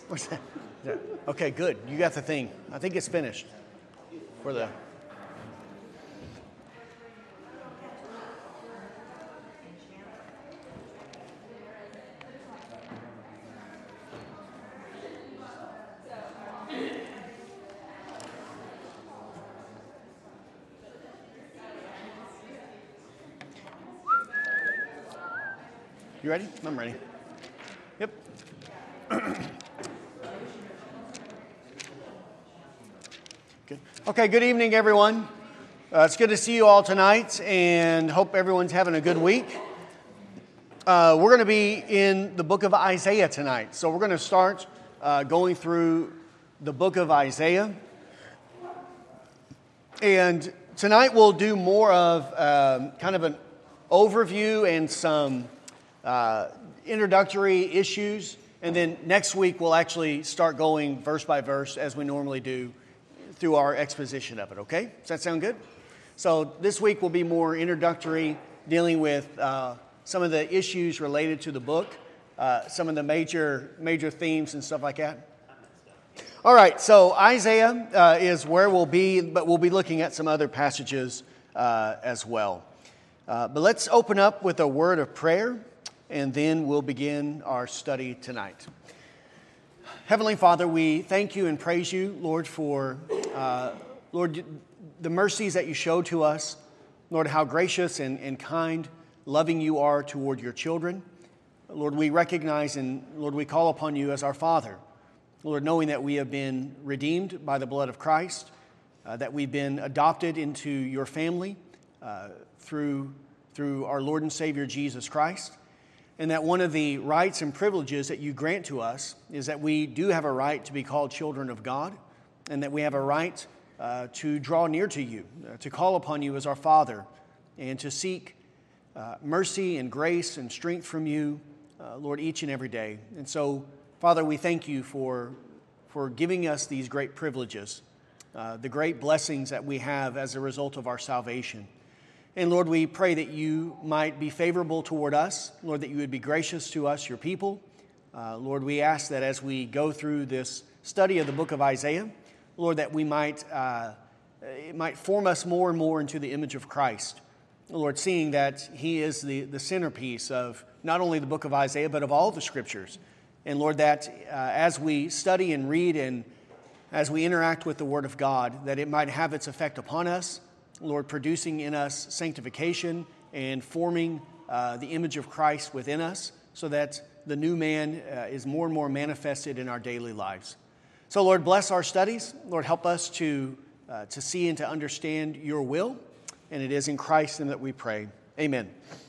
What's that? Yeah. Okay, good. You got the thing. I think it's finished. For the... You ready? I'm ready. Yep. Good. Okay, good evening, everyone. It's good to see you all tonight, and hope everyone's having a good week. We're going to be in the book of Isaiah tonight. So we're going to start going through the book of Isaiah. And tonight we'll do more of kind of an overview and some introductory issues, and then next week we'll actually start going verse by verse as we normally do through our exposition of it, okay? Does that sound good? So this week will be more introductory, dealing with some of the issues related to the book, some of the major themes and stuff like that. All right, so Isaiah is where we'll be, but we'll be looking at some other passages as well. But let's open up with a word of prayer, and then we'll begin our study tonight. Heavenly Father, we thank you and praise you, Lord, for, Lord, the mercies that you show to us. Lord, how gracious and kind, loving you are toward your children. Lord, we recognize and, Lord, we call upon you as our Father. Lord, knowing that we have been redeemed by the blood of Christ, that we've been adopted into your family through our Lord and Savior Jesus Christ. And that one of the rights and privileges that you grant to us is that we do have a right to be called children of God, and that we have a right to draw near to you, to call upon you as our Father, and to seek mercy and grace and strength from you, Lord, each and every day. And so, Father, we thank you for giving us these great privileges, the great blessings that we have as a result of our salvation. And Lord, we pray that you might be favorable toward us. Lord, that you would be gracious to us, your people. Lord, we ask that as we go through this study of the book of Isaiah, Lord, that we might, it might form us more and more into the image of Christ. Lord, seeing that he is the centerpiece of not only the book of Isaiah, but of all the scriptures. And Lord, that as we study and read and as we interact with the word of God, that it might have its effect upon us, Lord, producing in us sanctification and forming the image of Christ within us so that the new man is more and more manifested in our daily lives. So, Lord, bless our studies. Lord, help us to see and to understand your will. And it is in Christ that we pray. Amen.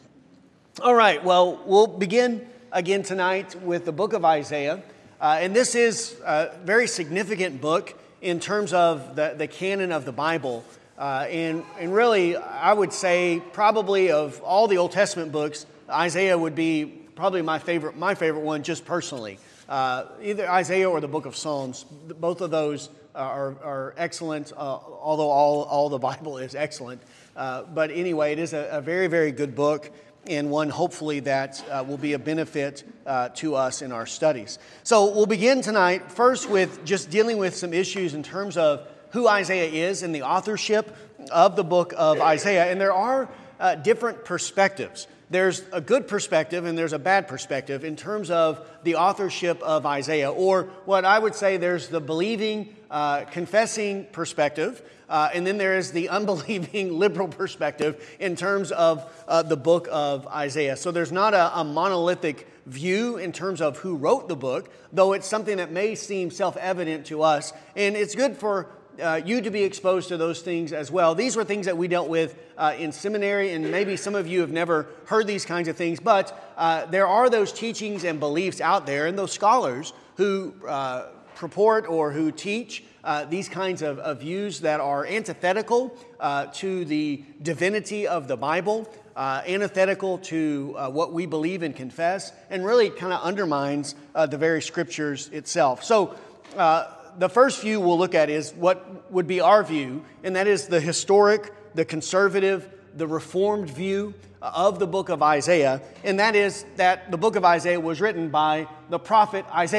All right, well, we'll begin again tonight with the book of Isaiah. And this is a very significant book in terms of the canon of the Bible. And really, I would say probably of all the Old Testament books, Isaiah would be probably my favorite one, just personally. Either Isaiah or the book of Psalms, both of those are excellent, although all the Bible is excellent. But anyway, it is a very, very good book, and one hopefully that will be a benefit to us in our studies. So we'll begin tonight first with just dealing with some issues in terms of who Isaiah is and the authorship of the book of Isaiah. And there are different perspectives. There's a good perspective and there's a bad perspective in terms of the authorship of Isaiah, or what I would say there's the believing, confessing perspective, and then there is the unbelieving liberal perspective in terms of the book of Isaiah. So there's not a monolithic view in terms of who wrote the book, though it's something that may seem self-evident to us, and it's good for you to be exposed to those things as well. These were things that we dealt with in seminary, and maybe some of you have never heard these kinds of things, but there are those teachings and beliefs out there, and those scholars who purport or who teach these kinds of views that are antithetical to the divinity of the Bible, antithetical to what we believe and confess, and really kind of undermines the very scriptures itself. So, the first view we'll look at is what would be our view, and that is the historic, the conservative, the reformed view of the book of Isaiah, and that is that the book of Isaiah was written by the prophet Isaiah.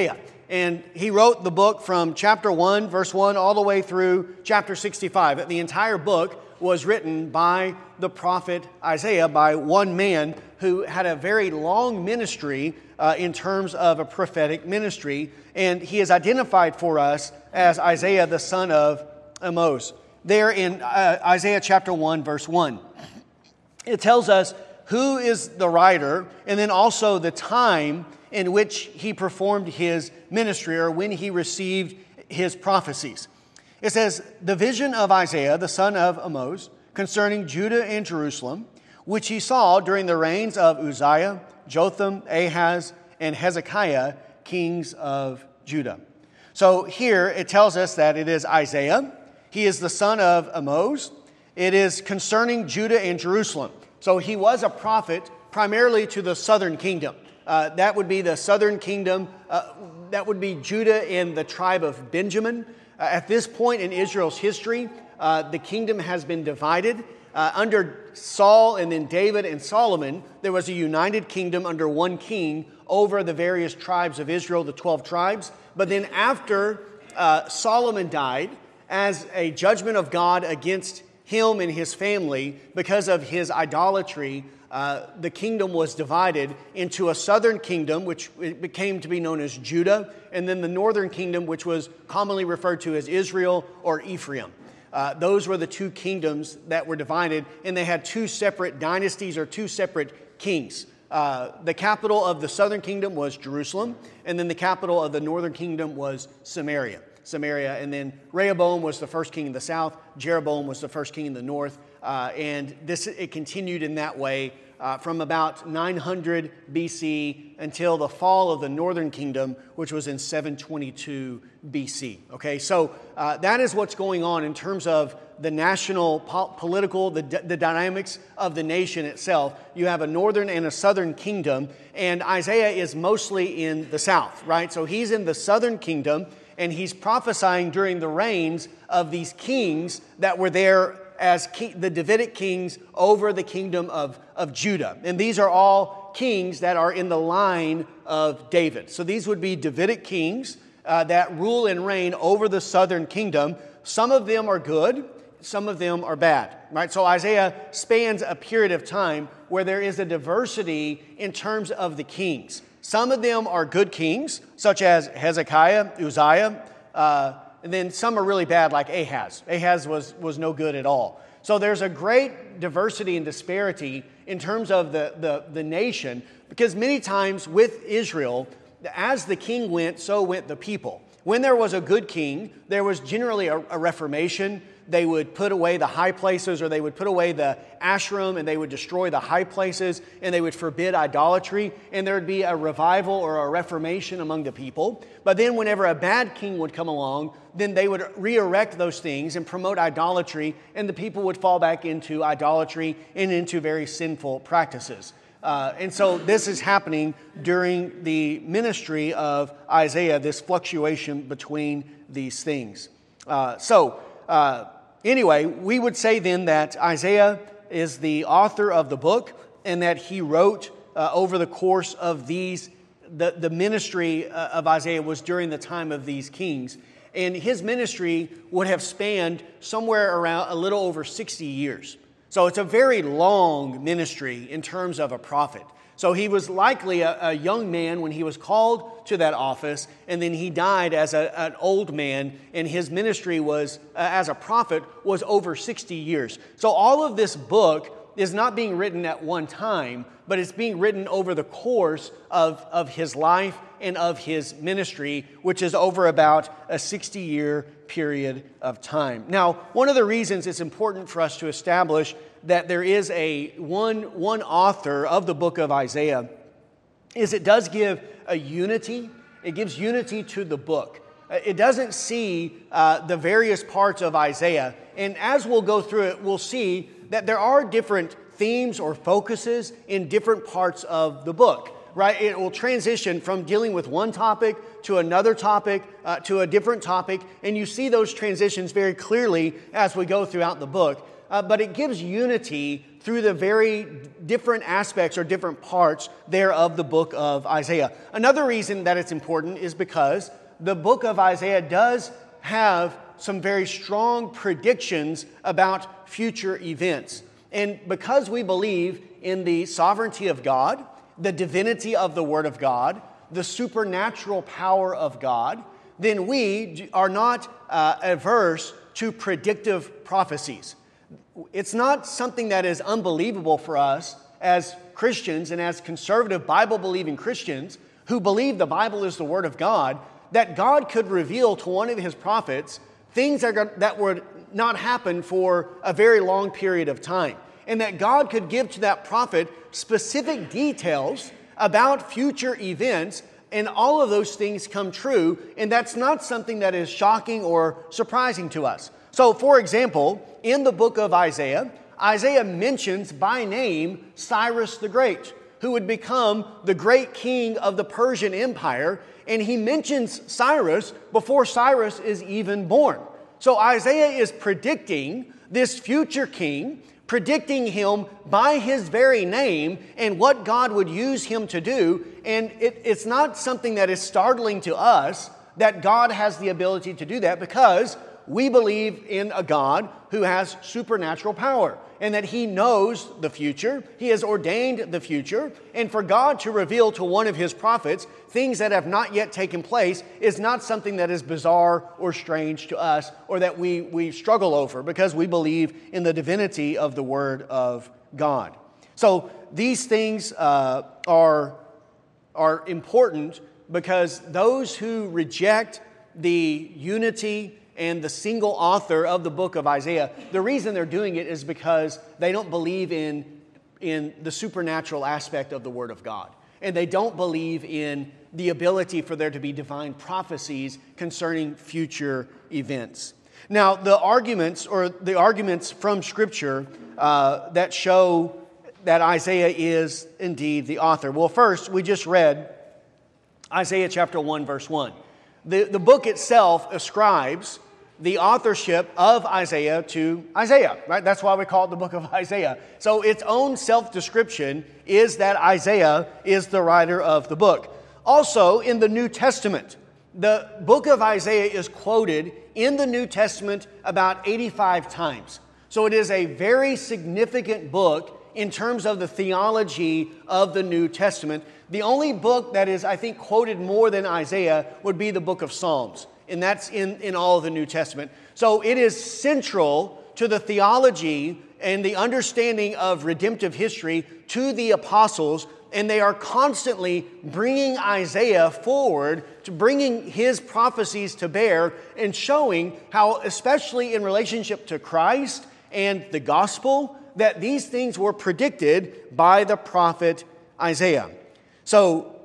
And he wrote the book from chapter 1, verse 1, all the way through chapter 65. The entire book was written by the prophet Isaiah, by one man who had a very long ministry in terms of a prophetic ministry. And he is identified for us as Isaiah, the son of Amoz. There in Isaiah chapter 1, verse 1. It tells us who is the writer, and then also the time in which he performed his ministry, or when he received his prophecies. It says, "The vision of Isaiah, the son of Amoz, concerning Judah and Jerusalem, which he saw during the reigns of Uzziah, Jotham, Ahaz, and Hezekiah, kings of Judah." So here it tells us that it is Isaiah. He is the son of Amoz. It is concerning Judah and Jerusalem. So he was a prophet primarily to the southern kingdom. That would be the southern kingdom. That would be Judah and the tribe of Benjamin. At this point in Israel's history, the kingdom has been divided. Under Saul and then David and Solomon, there was a united kingdom under one king over the various tribes of Israel, the 12 tribes. But then after Solomon died, as a judgment of God against him and his family because of his idolatry, the kingdom was divided into a southern kingdom, which became to be known as Judah, and then the northern kingdom, which was commonly referred to as Israel or Ephraim. Those were the two kingdoms that were divided, and they had two separate dynasties or two separate kings. The capital of the southern kingdom was Jerusalem, and then the capital of the northern kingdom was Samaria. And then Rehoboam was the first king in the south, Jeroboam was the first king in the north, and it continued in that way from about 900 BC until the fall of the northern kingdom, which was in 722 BC. Okay, so that is what's going on in terms of the national political, the dynamics of the nation itself. You have a northern and a southern kingdom, and Isaiah is mostly in the south, right? So he's in the southern kingdom, and he's prophesying during the reigns of these kings that were there as the Davidic kings over the kingdom of Judah. And these are all kings that are in the line of David. So these would be Davidic kings that rule and reign over the southern kingdom. Some of them are good, some of them are bad, right? So Isaiah spans a period of time where there is a diversity in terms of the kings. Some of them are good kings, such as Hezekiah, Uzziah, and then some are really bad, like Ahaz. Ahaz was no good at all. So there's a great diversity and disparity in terms of the nation, because many times with Israel, as the king went, so went the people. When there was a good king, there was generally a reformation. They would put away the high places, or they would put away the Asherim, and they would destroy the high places, and they would forbid idolatry, and there would be a revival or a reformation among the people. But then whenever a bad king would come along, then they would re-erect those things and promote idolatry, and the people would fall back into idolatry and into very sinful practices. And so this is happening during the ministry of Isaiah, this fluctuation between these things. Anyway, we would say then that Isaiah is the author of the book, and that he wrote over the course of these, the ministry of Isaiah was during the time of these kings. And his ministry would have spanned somewhere around a little over 60 years. So it's a very long ministry in terms of a prophet. So he was likely a young man when he was called to that office, and then he died as an old man, and his ministry was, as a prophet, was over 60 years. So all of this book is not being written at one time, but it's being written over the course of his life and of his ministry, which is over about a 60-year period of time. Now, one of the reasons it's important for us to establish that there is one author of the book of Isaiah is it does give a unity. It gives unity to the book. It doesn't see the various parts of Isaiah. And as we'll go through it, we'll see that there are different themes or focuses in different parts of the book, right? It will transition from dealing with one topic to another topic, to a different topic. And you see those transitions very clearly as we go throughout the book. but it gives unity through the very different aspects or different parts there of the book of Isaiah. Another reason that it's important is because the book of Isaiah does have some very strong predictions about future events. And because we believe in the sovereignty of God, the divinity of the Word of God, the supernatural power of God, then we are not averse to predictive prophecies. It's not something that is unbelievable for us as Christians and as conservative Bible-believing Christians who believe the Bible is the Word of God, that God could reveal to one of His prophets things that would not happen for a very long period of time. And that God could give to that prophet specific details about future events, and all of those things come true, and that's not something that is shocking or surprising to us. So, for example, in the book of Isaiah, Isaiah mentions by name Cyrus the Great, who would become the great king of the Persian Empire, and he mentions Cyrus before Cyrus is even born. So Isaiah is predicting this future king, predicting him by his very name and what God would use him to do. And it's not something that is startling to us that God has the ability to do that, because we believe in a God who has supernatural power and that He knows the future. He has ordained the future. And for God to reveal to one of His prophets things that have not yet taken place is not something that is bizarre or strange to us, or that we struggle over, because we believe in the divinity of the Word of God. So these things are important, because those who reject the unity and the single author of the book of Isaiah, the reason they're doing it is because they don't believe in the supernatural aspect of the Word of God. And they don't believe in the ability for there to be divine prophecies concerning future events. Now, the arguments from Scripture that show that Isaiah is indeed the author. Well, first, we just read Isaiah chapter 1, verse 1. The book itself ascribes the authorship of Isaiah to Isaiah, right? That's why we call it the book of Isaiah. So its own self-description is that Isaiah is the writer of the book. Also, in the New Testament, the book of Isaiah is quoted in the New Testament about 85 times. So it is a very significant book in terms of the theology of the New Testament. The only book that is, I think, quoted more than Isaiah would be the book of Psalms. And that's in all of the New Testament. So it is central to the theology and the understanding of redemptive history to the apostles. And they are constantly bringing Isaiah forward, to bringing his prophecies to bear, and showing how, especially in relationship to Christ and the gospel, that these things were predicted by the prophet Isaiah. So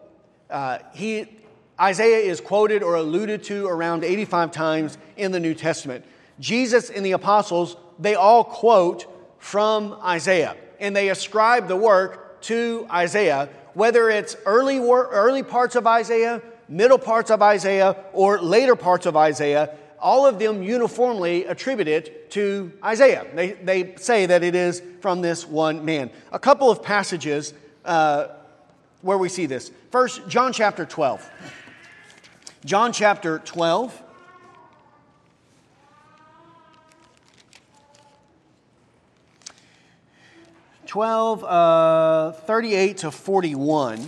Isaiah is quoted or alluded to around 85 times in the New Testament. Jesus and the apostles, they all quote from Isaiah, and they ascribe the work to Isaiah, whether it's early parts of Isaiah, middle parts of Isaiah, or later parts of Isaiah. All of them uniformly attribute it to Isaiah. They say that it is from this one man. A couple of passages where we see this. First, John chapter 12. John chapter 12. John 38 to 41.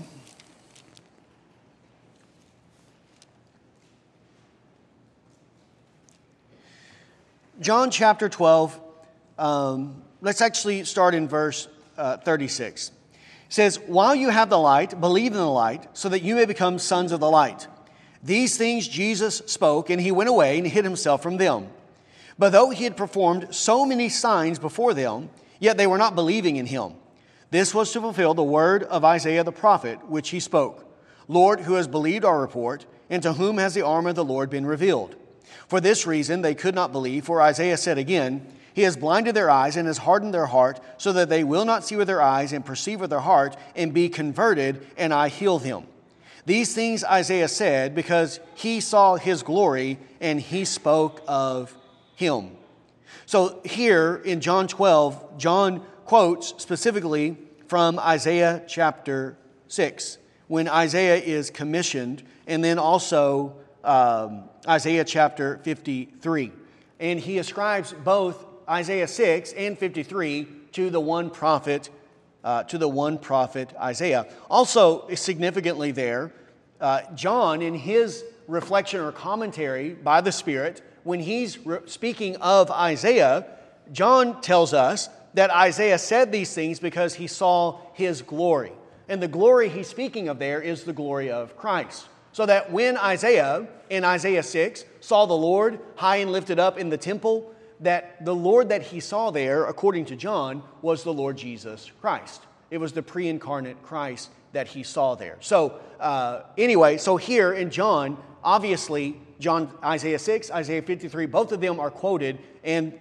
John chapter 12, let's actually start in verse 36. It says, "While you have the light, believe in the light, so that you may become sons of the light. These things Jesus spoke, and he went away and hid himself from them. But though he had performed so many signs before them, yet they were not believing in him. This was to fulfill the word of Isaiah the prophet, which he spoke. Lord, who has believed our report, and to whom has the arm of the Lord been revealed? For this reason they could not believe, for Isaiah said again, He has blinded their eyes and has hardened their heart, so that they will not see with their eyes and perceive with their heart and be converted, and I heal them. These things Isaiah said because he saw his glory and he spoke of him." So here in John 12, John quotes specifically from Isaiah chapter 6, when Isaiah is commissioned, and then also Isaiah chapter 53. And he ascribes both Isaiah 6 and 53 to the one prophet Isaiah. Also, significantly there, John, in his reflection or commentary by the Spirit, when he's speaking of Isaiah, John tells us that Isaiah said these things because he saw his glory. And the glory he's speaking of there is the glory of Christ. So that when Isaiah, in Isaiah 6, saw the Lord high and lifted up in the temple, that the Lord that he saw there, according to John, was the Lord Jesus Christ. It was the pre-incarnate Christ that he saw there. So anyway, so here in John, obviously, Isaiah 6, Isaiah 53, both of them are quoted, and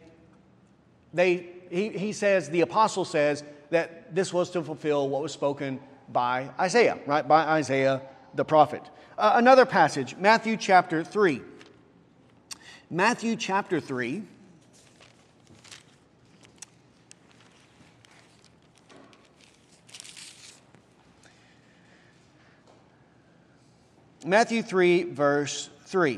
he says, the apostle says, that this was to fulfill what was spoken by Isaiah, right? By Isaiah the prophet. Another passage, Matthew chapter 3. Matthew chapter 3. Matthew 3, verse 3.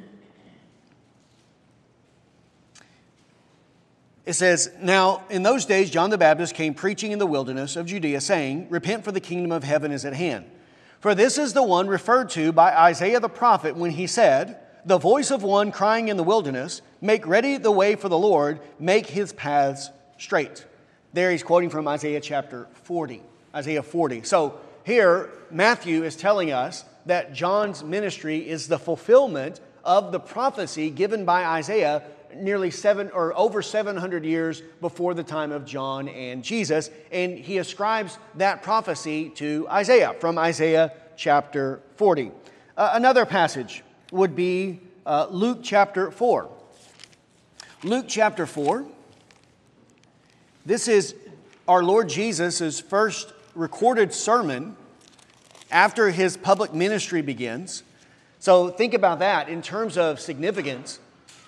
It says, "Now in those days John the Baptist came preaching in the wilderness of Judea, saying, 'Repent, for the kingdom of heaven is at hand.' For this is the one referred to by Isaiah the prophet when he said, 'The voice of one crying in the wilderness, make ready the way for the Lord, make his paths straight.'" There he's quoting from Isaiah chapter 40. Isaiah 40. So here Matthew is telling us that John's ministry is the fulfillment of the prophecy given by Isaiah nearly over 700 years before the time of John and Jesus. And he ascribes that prophecy to Isaiah from Isaiah chapter 40. Another passage would be Luke chapter 4. Luke chapter 4. This is our Lord Jesus' first recorded sermon after his public ministry begins. So think about that in terms of significance.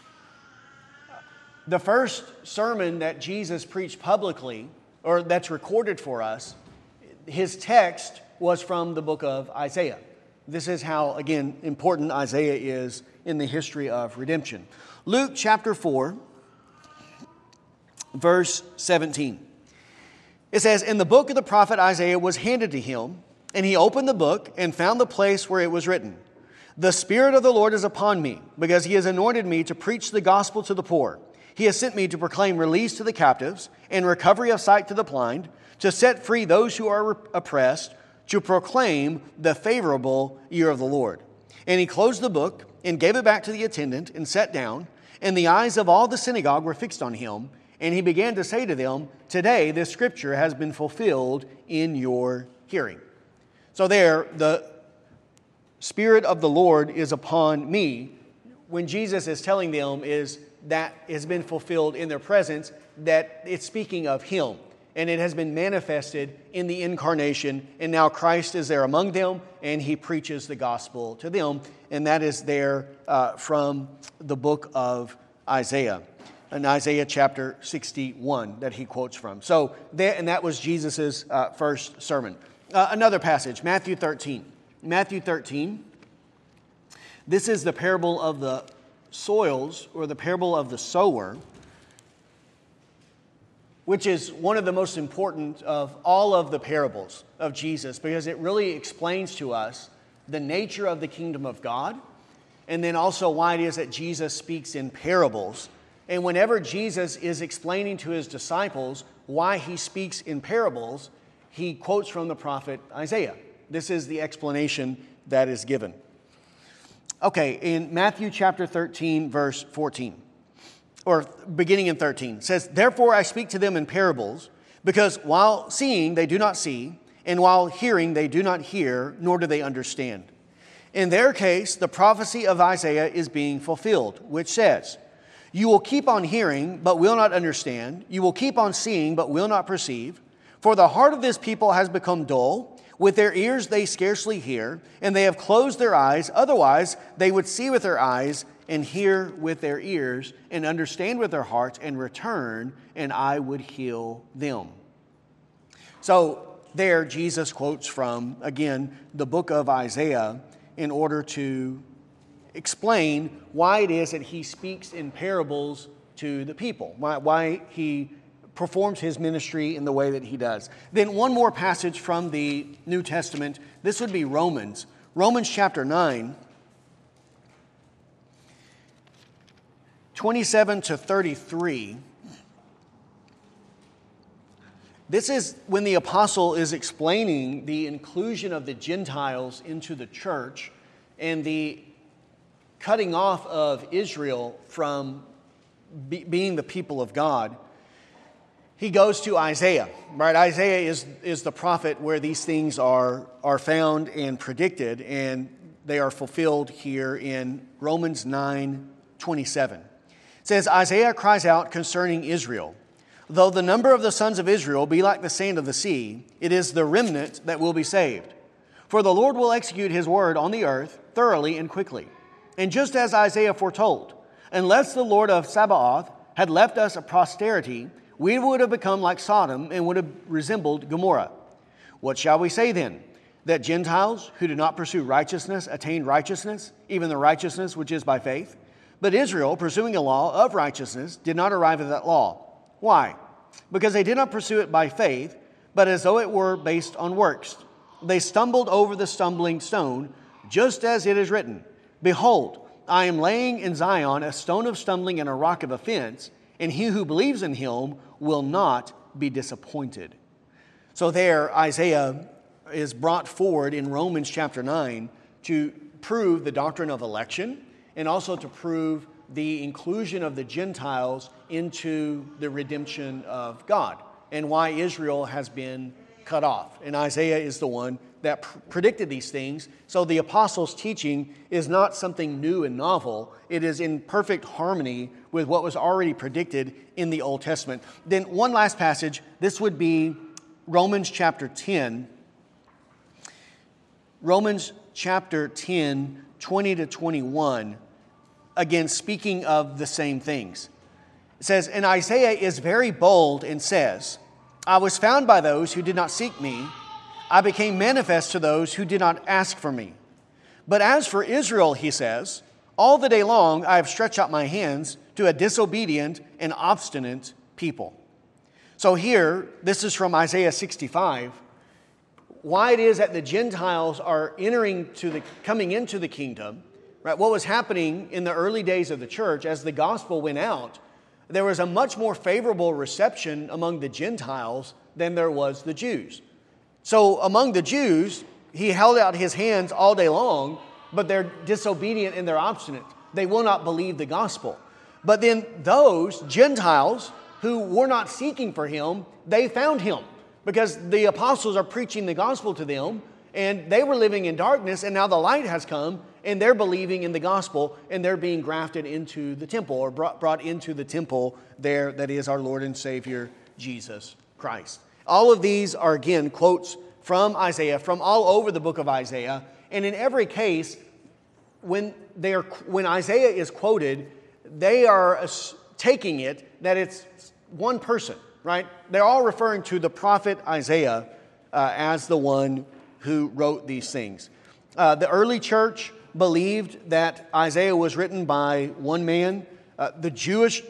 The first sermon that Jesus preached publicly, or that's recorded for us, his text was from the book of Isaiah. This is how, again, important Isaiah is in the history of redemption. Luke chapter 4, verse 17. It says, "And the book of the prophet Isaiah was handed to him, and he opened the book and found the place where it was written, 'The Spirit of the Lord is upon me, because he has anointed me to preach the gospel to the poor. He has sent me to proclaim release to the captives and recovery of sight to the blind, to set free those who are oppressed, to proclaim the favorable year of the Lord.' And he closed the book and gave it back to the attendant and sat down, and the eyes of all the synagogue were fixed on him. And he began to say to them, 'Today this scripture has been fulfilled in your hearing.'" So there, the Spirit of the Lord is upon me. When Jesus is telling them is that has been fulfilled in their presence, that it's speaking of him. And it has been manifested in the incarnation. And now Christ is there among them, and he preaches the gospel to them. And that is there from the book of Isaiah. In Isaiah chapter 61 that he quotes from. So, and that was Jesus' first sermon. Another passage, Matthew 13. Matthew 13. This is the parable of the soils, or the parable of the sower, which is one of the most important of all of the parables of Jesus, because it really explains to us the nature of the kingdom of God, and then also why it is that Jesus speaks in parables. And whenever Jesus is explaining to his disciples why he speaks in parables, he quotes from the prophet Isaiah. This is the explanation that is given. Okay, in Matthew chapter 13, verse 14, or beginning in 13, it says, "Therefore I speak to them in parables, because while seeing they do not see, and while hearing they do not hear, nor do they understand. In their case, the prophecy of Isaiah is being fulfilled, which says, 'You will keep on hearing, but will not understand. You will keep on seeing, but will not perceive. For the heart of this people has become dull. With their ears they scarcely hear, and they have closed their eyes. Otherwise they would see with their eyes and hear with their ears and understand with their hearts and return, and I would heal them." So there Jesus quotes from, again, the book of Isaiah in order to explain why it is that he speaks in parables to the people, why he performs his ministry in the way that he does. Then one more passage from the New Testament. This would be Romans. Romans chapter 9, 27 to 33. This is when the apostle is explaining the inclusion of the Gentiles into the church and the cutting off of Israel from being the people of God. He goes to Isaiah, right? Isaiah is the prophet where these things are found and predicted, and they are fulfilled here in Romans 9:27. It says, "Isaiah cries out concerning Israel, though the number of the sons of Israel be like the sand of the sea, it is the remnant that will be saved. For the Lord will execute his word on the earth thoroughly and quickly. And just as Isaiah foretold, unless the Lord of Sabaoth had left us a posterity, we would have become like Sodom and would have resembled Gomorrah. What shall we say then? That Gentiles who do not pursue righteousness attain righteousness, even the righteousness which is by faith? But Israel, pursuing a law of righteousness, did not arrive at that law. Why? Because they did not pursue it by faith, but as though it were based on works. They stumbled over the stumbling stone, just as it is written, 'Behold, I am laying in Zion a stone of stumbling and a rock of offense, and he who believes in him will not be disappointed.'" So there, Isaiah is brought forward in Romans chapter 9 to prove the doctrine of election and also to prove the inclusion of the Gentiles into the redemption of God and why Israel has been cut off. And Isaiah is the one that predicted these things. So the apostles' teaching is not something new and novel. It is in perfect harmony with what was already predicted in the Old Testament. Then one last passage. This would be Romans chapter 10. Romans chapter 10, 20 to 21. Again, speaking of the same things. It says, "And Isaiah is very bold and says, 'I was found by those who did not seek me. I became manifest to those who did not ask for me. But as for Israel,' he says, 'all the day long I have stretched out my hands to a disobedient and obstinate people.'" So here, this is from Isaiah 65, why it is that the Gentiles are coming into the kingdom, right? What was happening in the early days of the church as the gospel went out, there was a much more favorable reception among the Gentiles than there was the Jews. So among the Jews, he held out his hands all day long, but they're disobedient and they're obstinate. They will not believe the gospel. But then those Gentiles who were not seeking for him, they found him because the apostles are preaching the gospel to them, and they were living in darkness, and now the light has come, and they're believing in the gospel, and they're being grafted into the temple or brought into the temple there that is our Lord and Savior, Jesus Christ. All of these are, again, quotes from Isaiah, from all over the book of Isaiah. And in every case, when Isaiah is quoted, they are taking it that it's one person, right? They're all referring to the prophet Isaiah as the one who wrote these things. The early church believed that Isaiah was written by one man. The Jewish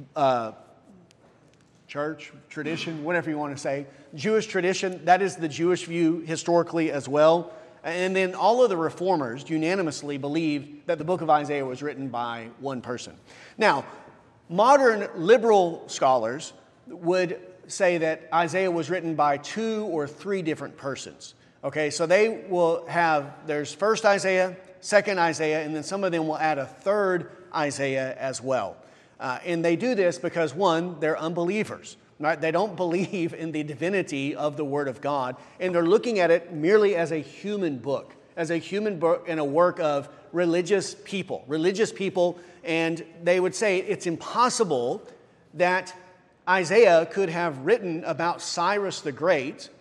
church, tradition, whatever you want to say, Jewish tradition, that is the Jewish view historically as well. And then all of the reformers unanimously believed that the book of Isaiah was written by one person. Now, modern liberal scholars would say that Isaiah was written by 2 or 3 different persons. Okay, so they will have, there's first Isaiah, second Isaiah, and then some of them will add a third Isaiah as well. And they do this because, one, they're unbelievers. Right? They don't believe in the divinity of the Word of God, and they're looking at it merely as a human book and a work of religious people, and they would say it's impossible that Isaiah could have written about Cyrus the Great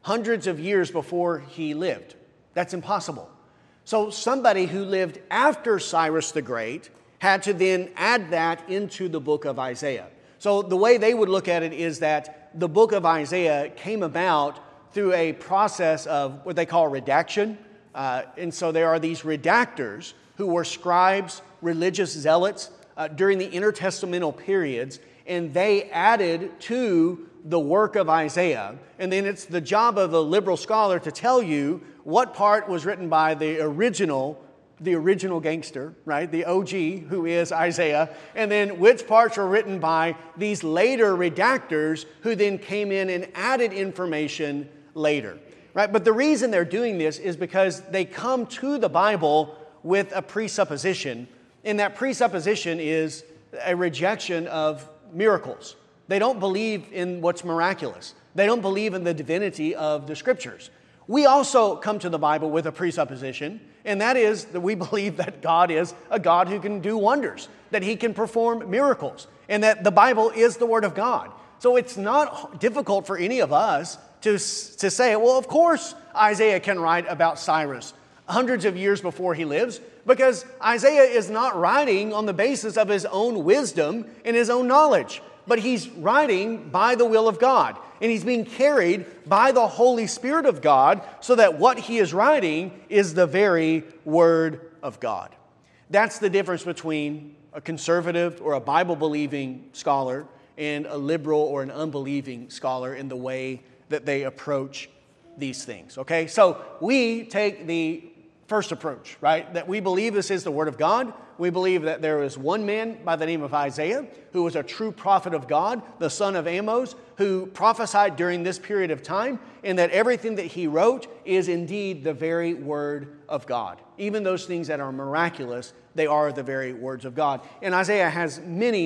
hundreds of years before he lived. That's impossible. So somebody who lived after Cyrus the Great had to then add that into the book of Isaiah. So the way they would look at it is that the book of Isaiah came about through a process of what they call redaction. And so there are these redactors who were scribes, religious zealots during the intertestamental periods, and they added to the work of Isaiah. And then it's the job of a liberal scholar to tell you what part was written by the original gangster, right? The OG, who is Isaiah, and then which parts were written by these later redactors who then came in and added information later, right? But the reason they're doing this is because they come to the Bible with a presupposition, and that presupposition is a rejection of miracles. They don't believe in what's miraculous. They don't believe in the divinity of the Scriptures. We also come to the Bible with a presupposition, and that is that we believe that God is a God who can do wonders, that He can perform miracles, and that the Bible is the Word of God. So it's not difficult for any of us to say, well, of course Isaiah can write about Cyrus hundreds of years before he lives, because Isaiah is not writing on the basis of his own wisdom and his own knowledge, but he's writing by the will of God. And he's being carried by the Holy Spirit of God so that what he is writing is the very Word of God. That's the difference between a conservative or a Bible-believing scholar and a liberal or an unbelieving scholar in the way that they approach these things. Okay, so we take the first approach, right? That we believe this is the Word of God. We believe that there is one man by the name of Isaiah who was a true prophet of God, the son of Amos, who prophesied during this period of time, and that everything that he wrote is indeed the very Word of God. Even those things that are miraculous, they are the very words of God. And Isaiah has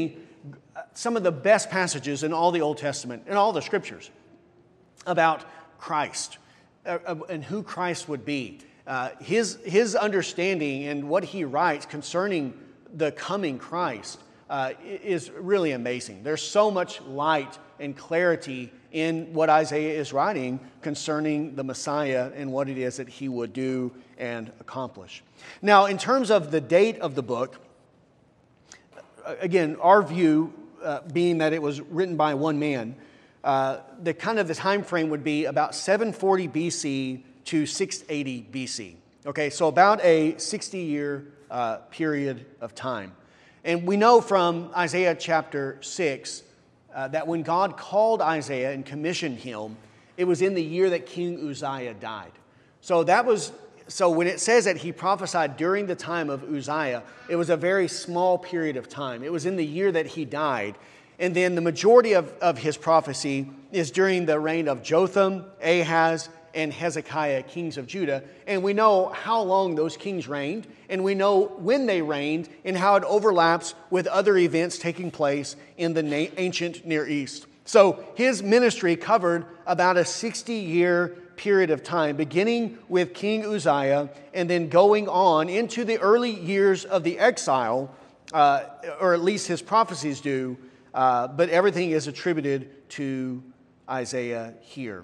some of the best passages in all the Old Testament, in all the Scriptures, about Christ and who Christ would be. His understanding and what he writes concerning the coming Christ is really amazing. There's so much light and clarity in what Isaiah is writing concerning the Messiah and what it is that he would do and accomplish. Now, in terms of the date of the book, again, our view being that it was written by one man, the time frame would be about 740 BC to 680 BC. Okay, so about a 60-year period of time. And we know from Isaiah chapter 6 that when God called Isaiah and commissioned him, it was in the year that King Uzziah died. So when it says that he prophesied during the time of Uzziah, it was a very small period of time. It was in the year that he died. And then the majority of his prophecy is during the reign of Jotham, Ahaz, and Hezekiah, kings of Judah. And we know how long those kings reigned, and we know when they reigned and how it overlaps with other events taking place in the ancient Near East. So his ministry covered about a 60-year period of time, beginning with King Uzziah and then going on into the early years of the exile, or at least his prophecies do, but everything is attributed to Isaiah here.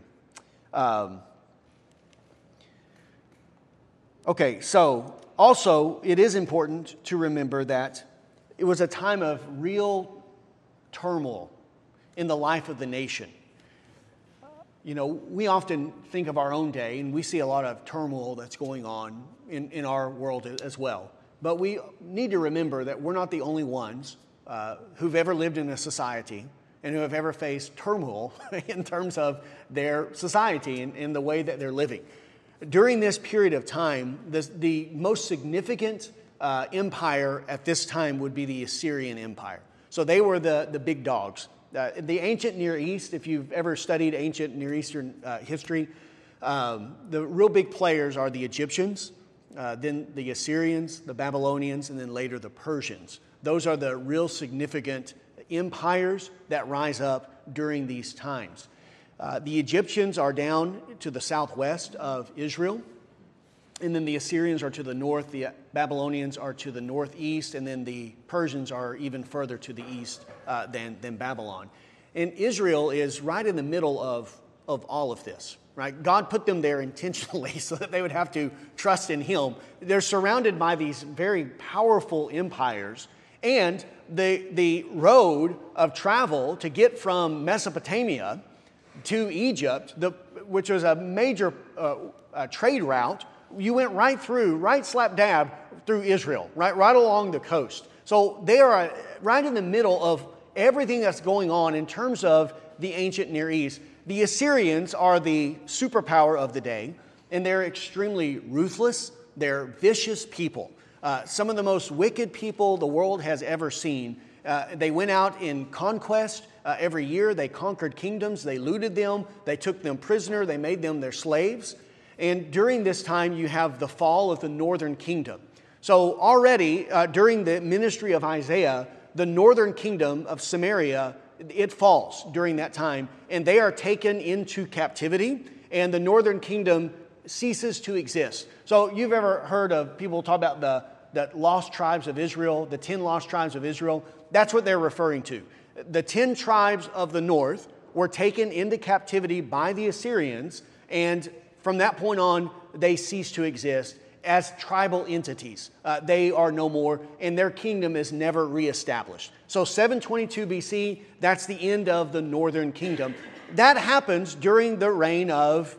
Okay, so also it is important to remember that it was a time of real turmoil in the life of the nation. You know, we often think of our own day, and we see a lot of turmoil that's going on in our world as well. But we need to remember that we're not the only ones who've ever lived in a society and who have ever faced turmoil in terms of their society and the way that they're living. During this period of time, the most significant empire at this time would be the Assyrian Empire. So they were the big dogs. The ancient Near East, if you've ever studied ancient Near Eastern history, the real big players are the Egyptians, then the Assyrians, the Babylonians, and then later the Persians. Those are the real significant empires that rise up during these times. The Egyptians are down to the southwest of Israel, and then the Assyrians are to the north, the Babylonians are to the northeast, and then the Persians are even further to the east than Babylon. And Israel is right in the middle of of all of this, right? God put them there intentionally so that they would have to trust in Him. They're surrounded by these very powerful empires, and the road of travel to get from Mesopotamia to Egypt, which was a major trade route, you went right slap dab through Israel, right along the coast. So they are right in the middle of everything that's going on in terms of the ancient Near East. The Assyrians are the superpower of the day, and they're extremely ruthless. They're vicious people. Some of the most wicked people the world has ever seen. They went out in conquest every year. They conquered kingdoms. They looted them. They took them prisoner. They made them their slaves. And during this time, you have the fall of the northern kingdom. So already, during the ministry of Isaiah, the northern kingdom of Samaria, it falls during that time, and they are taken into captivity, and the northern kingdom ceases to exist. So you've ever heard of people talk about the lost tribes of Israel, the 10 lost tribes of Israel? That's what they're referring to. The 10 tribes of the north were taken into captivity by the Assyrians, and from that point on, they cease to exist as tribal entities. They are no more, and their kingdom is never reestablished. So 722 BC, that's the end of the northern kingdom. That happens during the reign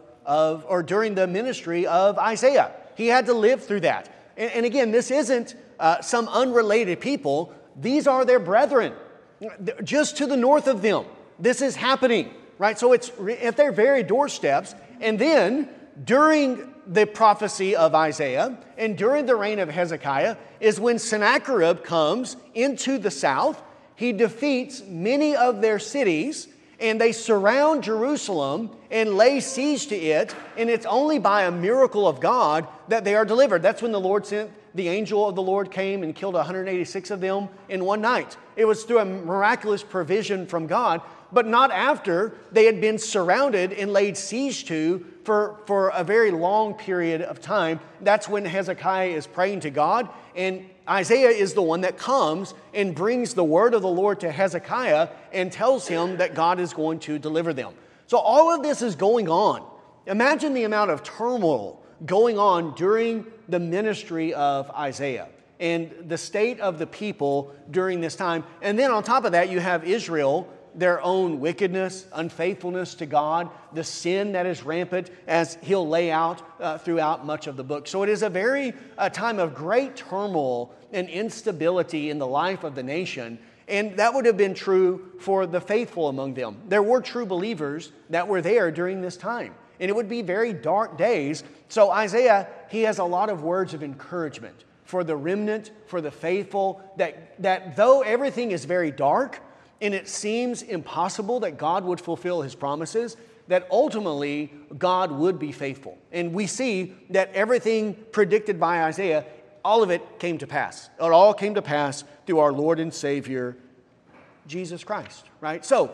or during the ministry of Isaiah. He had to live through that. And again, this isn't some unrelated people. These are their brethren, just to the north of them. This is happening, right? So it's at their very doorsteps. And then during the prophecy of Isaiah and during the reign of Hezekiah is when Sennacherib comes into the south. He defeats many of their cities, and they surround Jerusalem and lay siege to it, and it's only by a miracle of God that they are delivered. That's when the Lord sent the angel of the Lord came and killed 186 of them in one night. It was through a miraculous provision from God, but not after they had been surrounded and laid siege to for a very long period of time. That's when Hezekiah is praying to God, and Isaiah is the one that comes and brings the word of the Lord to Hezekiah and tells him that God is going to deliver them. So all of this is going on. Imagine the amount of turmoil going on during the ministry of Isaiah and the state of the people during this time. And then on top of that, you have Israel, their own wickedness, unfaithfulness to God, the sin that is rampant, as he'll lay out throughout much of the book. So it is a time of great turmoil and instability in the life of the nation, and that would have been true for the faithful among them. There were true believers that were there during this time, and it would be very dark days. So Isaiah, he has a lot of words of encouragement for the remnant, for the faithful, that though everything is very dark, and it seems impossible that God would fulfill His promises, that ultimately God would be faithful. And we see that everything predicted by Isaiah, all of it came to pass. It all came to pass through our Lord and Savior, Jesus Christ, right? So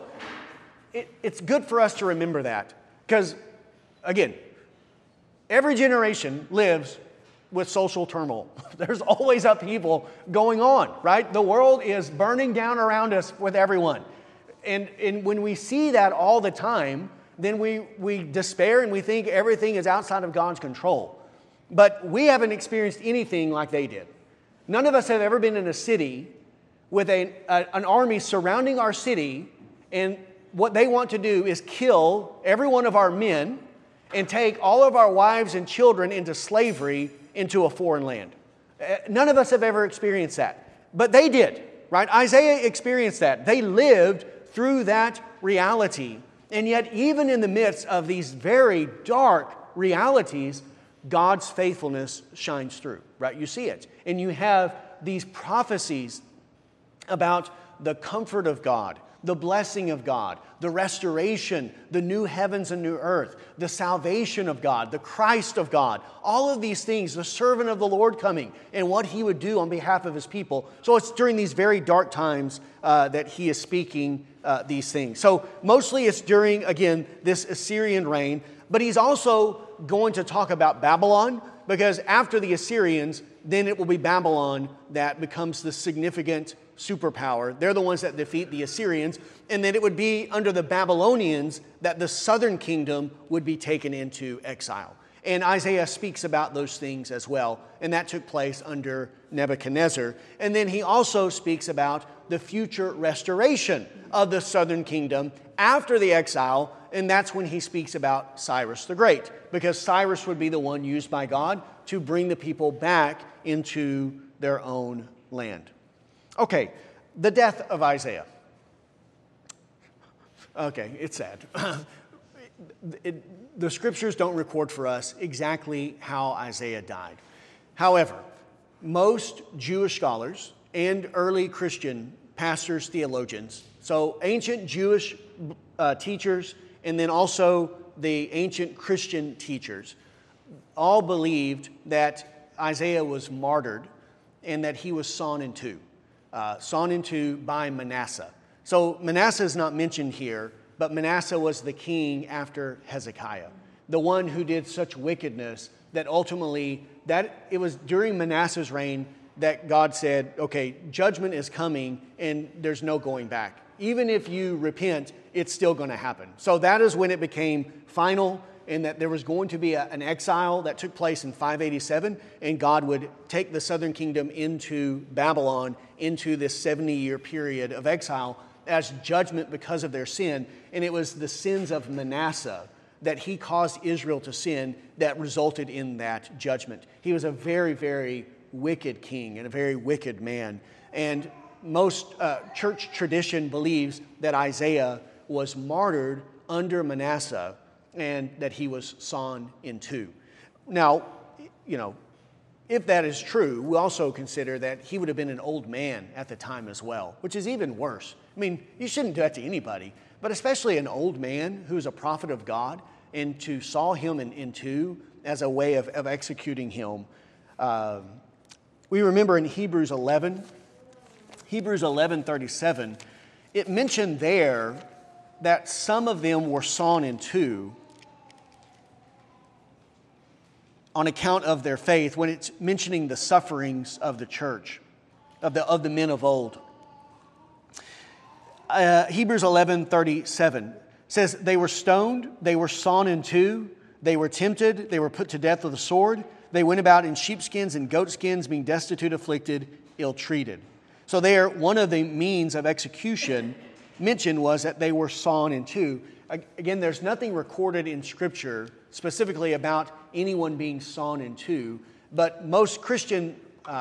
it's good for us to remember that because, again, every generation lives with social turmoil. There's always upheaval going on, right? The world is burning down around us with everyone. And when we see that all the time, then we despair and we think everything is outside of God's control. But we haven't experienced anything like they did. None of us have ever been in a city with an army surrounding our city, and what they want to do is kill every one of our men and take all of our wives and children into slavery into a foreign land. None of us have ever experienced that. But they did, right? Isaiah experienced that. They lived through that reality. And yet, even in the midst of these very dark realities, God's faithfulness shines through, right? You see it. And you have these prophecies about the comfort of God, the blessing of God, the restoration, the new heavens and new earth, the salvation of God, the Christ of God, all of these things, the servant of the Lord coming and what He would do on behalf of His people. So it's during these very dark times that He is speaking these things. So mostly it's during, again, this Assyrian reign, but He's also going to talk about Babylon, because after the Assyrians, then it will be Babylon that becomes the significant superpower. They're the ones that defeat the Assyrians, and then it would be under the Babylonians that the southern kingdom would be taken into exile. And Isaiah speaks about those things as well, and that took place under Nebuchadnezzar. And then he also speaks about the future restoration of the southern kingdom after the exile, and that's when he speaks about Cyrus the Great, because Cyrus would be the one used by God to bring the people back into their own land. Okay, the death of Isaiah. Okay, it's sad. The scriptures don't record for us exactly how Isaiah died. However, most Jewish scholars and early Christian pastors, theologians, so ancient Jewish teachers and then also the ancient Christian teachers, all believed that Isaiah was martyred and that he was sawn in two by Manasseh. So Manasseh is not mentioned here, but Manasseh was the king after Hezekiah, the one who did such wickedness that ultimately, that it was during Manasseh's reign that God said, okay, judgment is coming and there's no going back. Even if you repent, it's still going to happen. So that is when it became final, and that there was going to be an exile that took place in 587, and God would take the southern kingdom into Babylon, into this 70-year period of exile as judgment because of their sin. And it was the sins of Manasseh that he caused Israel to sin that resulted in that judgment. He was a very, very wicked king and a very wicked man. And most church tradition believes that Isaiah was martyred under Manasseh and that he was sawn in two. Now, if that is true, we also consider that he would have been an old man at the time as well, which is even worse. I mean, you shouldn't do that to anybody, but especially an old man who's a prophet of God, and to saw him in two as a way of executing him. We remember in Hebrews 11:37, it mentioned there that some of them were sawn in two on account of their faith, when it's mentioning the sufferings of the church, of the men of old. Hebrews 11:37 says, they were stoned, they were sawn in two, they were tempted, they were put to death with a sword, they went about in sheepskins and goatskins, being destitute, afflicted, ill-treated. So there, one of the means of execution mentioned was that they were sawn in two. Again, there's nothing recorded in Scripture specifically about anyone being sawn in two, but most Christian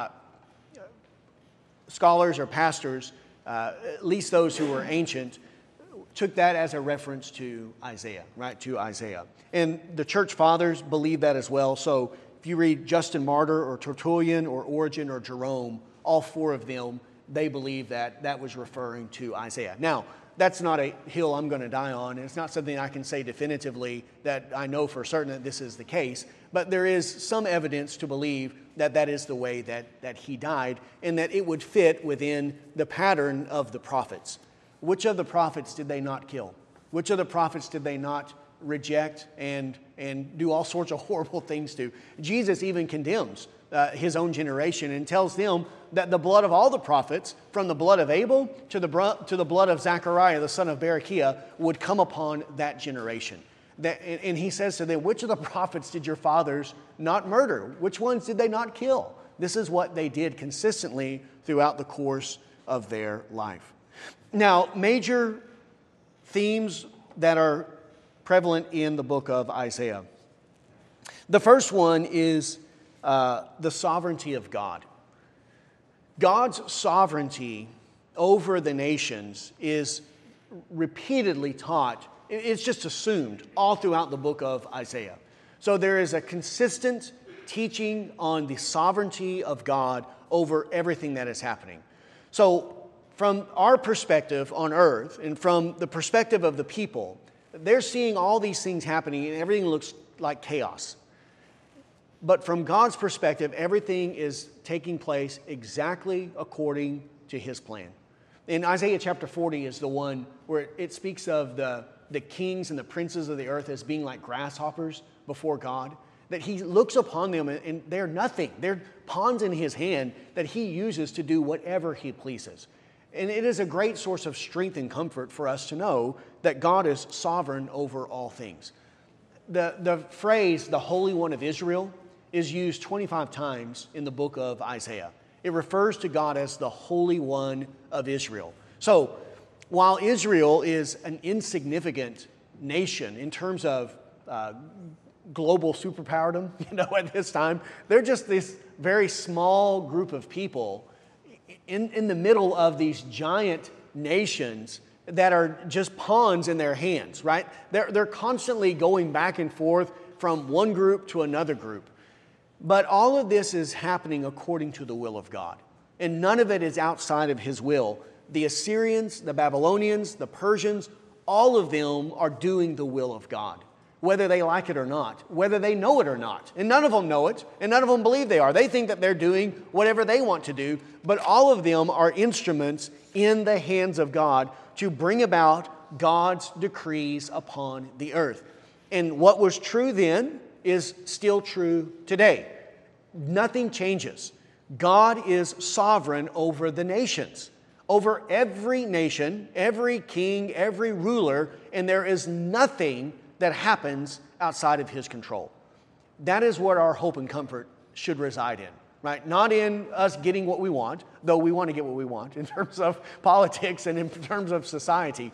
scholars or pastors, at least those who were ancient, took that as a reference to Isaiah, right? To Isaiah. And the church fathers believe that as well. So if you read Justin Martyr or Tertullian or Origen or Jerome, all four of them, they believe that that was referring to Isaiah. Now, that's not a hill I'm going to die on. It's not something I can say definitively that I know for certain that this is the case. But there is some evidence to believe that that is the way that he died, and that it would fit within the pattern of the prophets. Which of the prophets did they not kill? Which of the prophets did they not reject and do all sorts of horrible things to? Jesus even condemns his own generation and tells them that the blood of all the prophets, from the blood of Abel to the blood of Zechariah, the son of Berechiah, would come upon that generation. And he says to them, which of the prophets did your fathers not murder? Which ones did they not kill? This is what they did consistently throughout the course of their life. Now, major themes that are prevalent in the book of Isaiah. The first one is the sovereignty of God. God's sovereignty over the nations is repeatedly taught. It's just assumed all throughout the book of Isaiah. So there is a consistent teaching on the sovereignty of God over everything that is happening. So from our perspective on earth and from the perspective of the people, they're seeing all these things happening and everything looks like chaos. But from God's perspective, everything is taking place exactly according to His plan. In Isaiah chapter 40 is the one where it speaks of the kings and the princes of the earth as being like grasshoppers before God. that he looks upon them and they're nothing. They're pawns in his hand that he uses to do whatever he pleases. And it is a great source of strength and comfort for us to know that God is sovereign over all things. The phrase, the Holy One of Israel, is used 25 times in the book of Isaiah. It refers to God as the Holy One of Israel. So, while Israel is an insignificant nation in terms of global superpowerdom, at this time, they're just this very small group of people in the middle of these giant nations that are just pawns in their hands, right? They're constantly going back and forth from one group to another group. But all of this is happening according to the will of God. And none of it is outside of His will. The Assyrians, the Babylonians, the Persians, all of them are doing the will of God, whether they like it or not, whether they know it or not. And none of them know it, and none of them believe they are. They think that they're doing whatever they want to do, but all of them are instruments in the hands of God to bring about God's decrees upon the earth. And what was true then is still true today. Nothing changes. God is sovereign over the nations, over every nation, every king, every ruler, and there is nothing that happens outside of His control. That is what our hope and comfort should reside in, right? Not in us getting what we want, though we want to get what we want in terms of politics and in terms of society,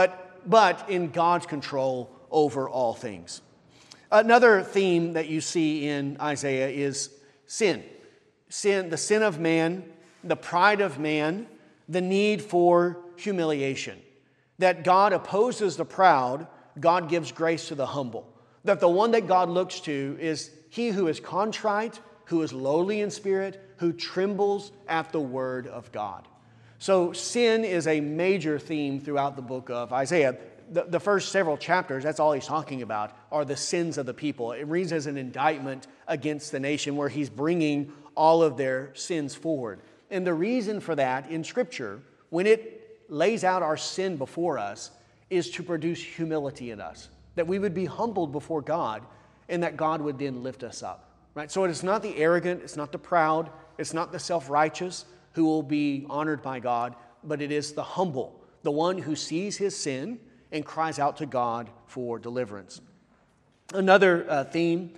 but in God's control over all things. Another theme that you see in Isaiah is sin. Sin, the sin of man, the pride of man, the need for humiliation. That God opposes the proud, God gives grace to the humble. That the one that God looks to is he who is contrite, who is lowly in spirit, who trembles at the word of God. So sin is a major theme throughout the book of Isaiah. The first several chapters, that's all he's talking about, are the sins of the people. It reads as an indictment against the nation where he's bringing all of their sins forward. And the reason for that in Scripture, when it lays out our sin before us, is to produce humility in us. That we would be humbled before God and that God would then lift us up. Right? So it is not the arrogant, it's not the proud, it's not the self-righteous who will be honored by God, but it is the humble, the one who sees his sin and cries out to God for deliverance. Another theme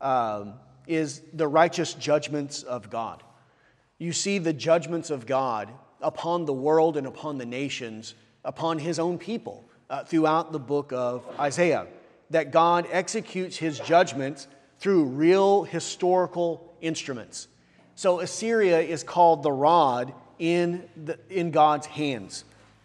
is the righteous judgments of God. You see the judgments of God upon the world and upon the nations, upon His own people throughout the book of Isaiah. That God executes His judgments through real historical instruments. So Assyria is called the rod in God's hands.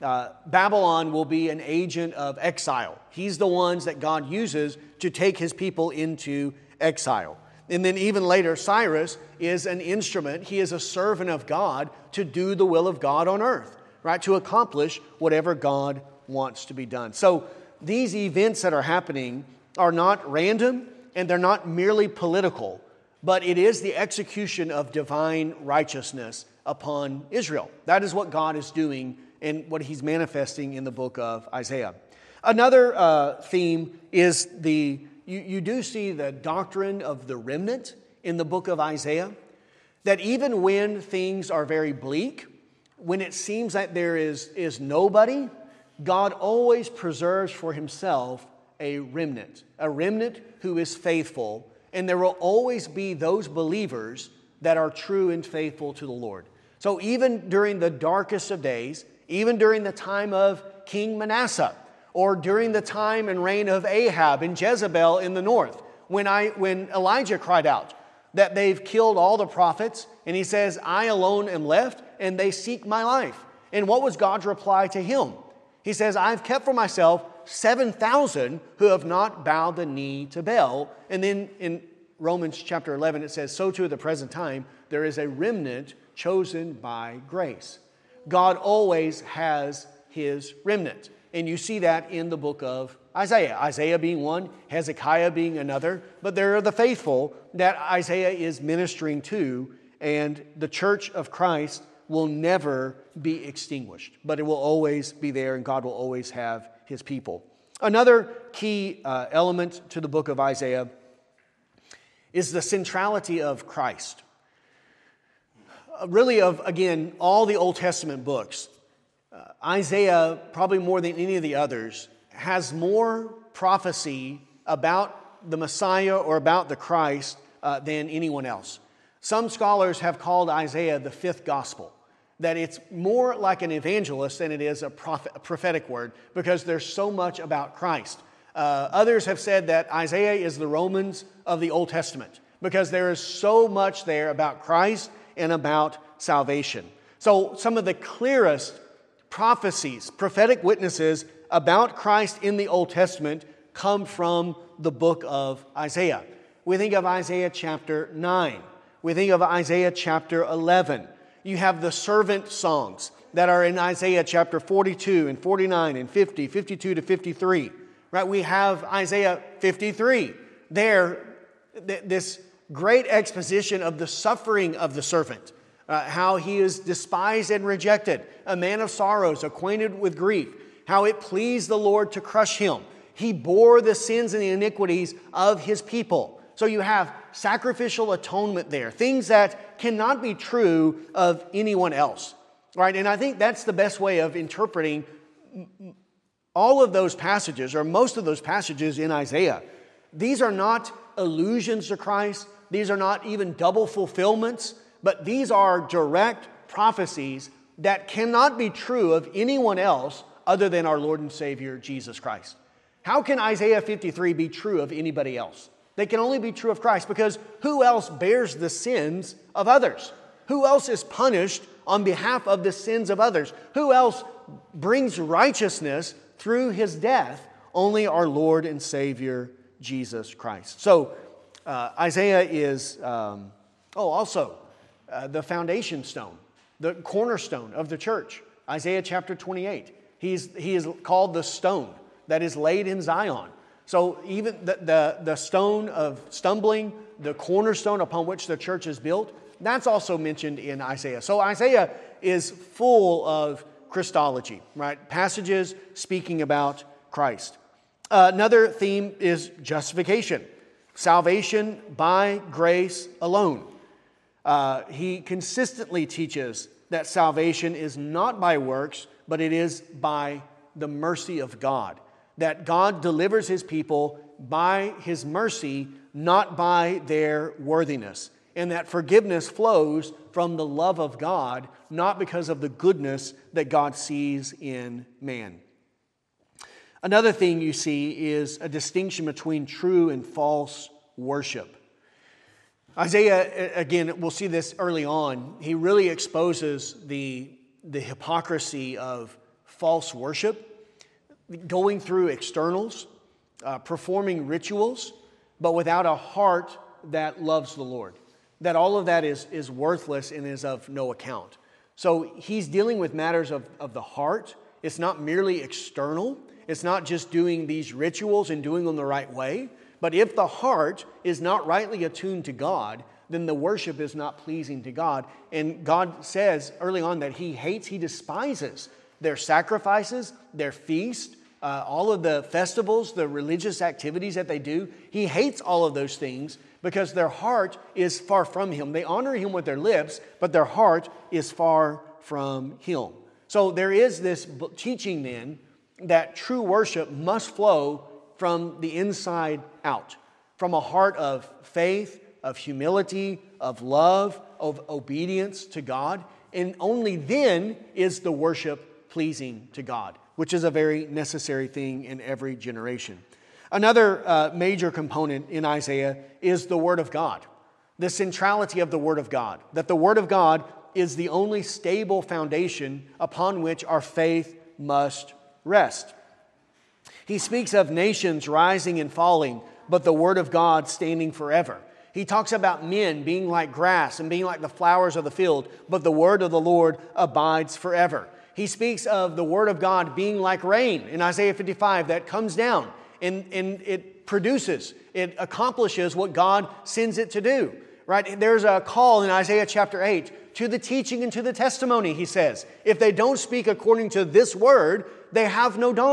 Babylon will be an agent of exile. He's the ones that God uses to take His people into exile. And then even later, Cyrus is an instrument. He is a servant of God to do the will of God on earth, right? To accomplish whatever God wants to be done. So these events that are happening are not random and they're not merely political, but it is the execution of divine righteousness upon Israel. That is what God is doing and what He's manifesting in the book of Isaiah. Another theme is you do see the doctrine of the remnant in the book of Isaiah, that even when things are very bleak, when it seems like there is nobody, God always preserves for Himself a remnant who is faithful, and there will always be those believers that are true and faithful to the Lord. So even during the darkest of days, even during the time of King Manasseh, or during the time and reign of Ahab and Jezebel in the north, when Elijah cried out that they've killed all the prophets, and he says, I alone am left, and they seek my life. And what was God's reply to him? He says, I've kept for myself 7,000 who have not bowed the knee to Baal. And then in Romans chapter 11, it says, so too at the present time, there is a remnant chosen by grace. God always has His remnant. And you see that in the book of Isaiah. Isaiah being one, Hezekiah being another. But there are the faithful that Isaiah is ministering to. And the church of Christ will never be extinguished. But it will always be there, and God will always have His people. Another key element to the book of Isaiah is the centrality of Christ. Really, again, all the Old Testament books, Isaiah, probably more than any of the others, has more prophecy about the Messiah or about the Christ than anyone else. Some scholars have called Isaiah the fifth gospel, that it's more like an evangelist than it is a prophetic word, because there's so much about Christ. Others have said that Isaiah is the Romans of the Old Testament, because there is so much there about Christ and about salvation. So some of the clearest prophecies, prophetic witnesses about Christ in the Old Testament come from the book of Isaiah. We think of Isaiah chapter 9. We think of Isaiah chapter 11. You have the servant songs that are in Isaiah chapter 42 and 49 and 50, 52 to 53. Right? We have Isaiah 53. There, this great exposition of the suffering of the servant, how he is despised and rejected, a man of sorrows, acquainted with grief, how it pleased the Lord to crush him. He bore the sins and the iniquities of his people. So you have sacrificial atonement there, things that cannot be true of anyone else. Right? And I think that's the best way of interpreting all of those passages, or most of those passages in Isaiah. These are not allusions to Christ. These are not even double fulfillments, but these are direct prophecies that cannot be true of anyone else other than our Lord and Savior, Jesus Christ. How can Isaiah 53 be true of anybody else? They can only be true of Christ, because who else bears the sins of others? Who else is punished on behalf of the sins of others? Who else brings righteousness through his death? Only our Lord and Savior, Jesus Christ. So Isaiah is also the foundation stone, the cornerstone of the church. Isaiah chapter 28. He is called the stone that is laid in Zion. So even the stone of stumbling, the cornerstone upon which the church is built, that's also mentioned in Isaiah. So Isaiah is full of Christology, right? Passages speaking about Christ. Another theme is justification. Salvation by grace alone. He consistently teaches that salvation is not by works, but it is by the mercy of God. That God delivers His people by His mercy, not by their worthiness. And that forgiveness flows from the love of God, not because of the goodness that God sees in man. Another thing you see is a distinction between true and false worship. Isaiah, again, we'll see this early on, he really exposes the hypocrisy of false worship, going through externals, performing rituals, but without a heart that loves the Lord. That all of that is worthless and is of no account. So he's dealing with matters of the heart. It's not merely external. It's not just doing these rituals and doing them the right way. But if the heart is not rightly attuned to God, then the worship is not pleasing to God. And God says early on that He hates, He despises their sacrifices, their feast, all of the festivals, the religious activities that they do. He hates all of those things because their heart is far from Him. They honor Him with their lips, but their heart is far from Him. So there is this teaching then that true worship must flow from the inside out, from a heart of faith, of humility, of love, of obedience to God. And only then is the worship pleasing to God, which is a very necessary thing in every generation. Another major component in Isaiah is the Word of God, the centrality of the Word of God, that the Word of God is the only stable foundation upon which our faith must rest. He speaks of nations rising and falling, but the Word of God standing forever. He talks about men being like grass and being like the flowers of the field, but the Word of the Lord abides forever. He speaks of the Word of God being like rain in Isaiah 55 that comes down and it produces, it accomplishes what God sends it to do. Right? There's a call in Isaiah chapter 8 to the teaching and to the testimony, he says. If they don't speak according to this word, they have no dawn.